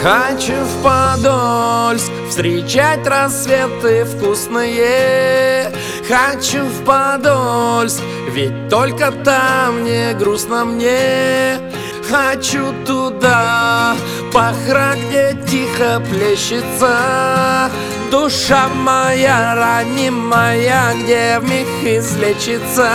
Хочу в Подольск встречать рассветы вкусные. Хочу в Подольск, ведь только там не грустно мне. Хочу туда, Пахра, где тихо плещется душа моя ранимая, где вмиг излечится.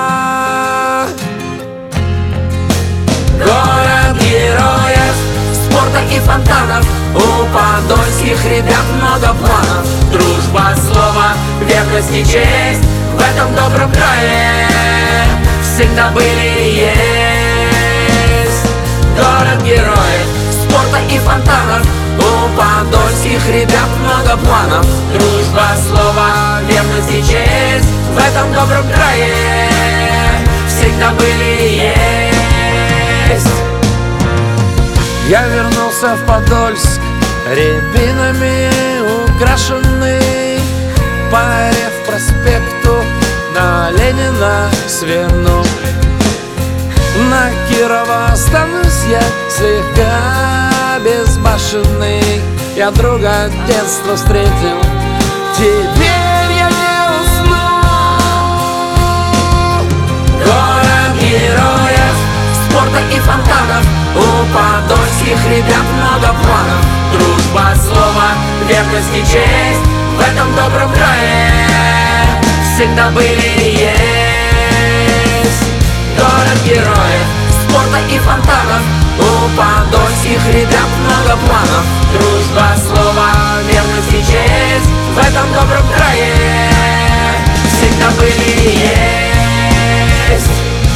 Город героев, спорта и фонтанов, у подольских ребят много планов. Дружба, слово, верность и честь в этом добром крае всегда были и есть. Город героев, спорта и фонтанов, у подольских ребят много планов. Дружба, слово, верность и честь в этом добром крае всегда были и есть. Я вернулся в Подольск, рябинами украшенный, по проспекту на Ленина сверну. На Кирова останусь я слегка безбашенный. Я друга детства встретил, теперь я не усну. Город героев, спорта и фонтанов, у подольских ребят много планов. Дружба, слово, верность и честь в этом добром крае всегда были и есть. Город героев, спорта и фонтанов, у подольских ребят много планов. Дружба, слово, верность и честь в этом добром крае всегда были и есть.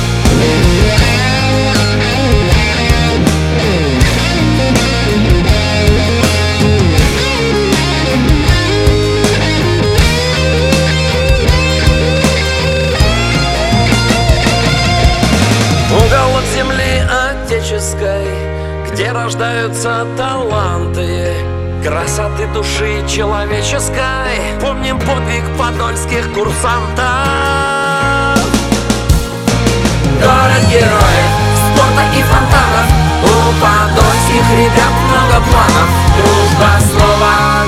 Уголок земли отеческой, где рождаются таланты, красоты души человеческой. Помним подвиг подольских курсантов. Город героев, спорта и фонтанов, у подольских ребят много планов. Дружба, слово,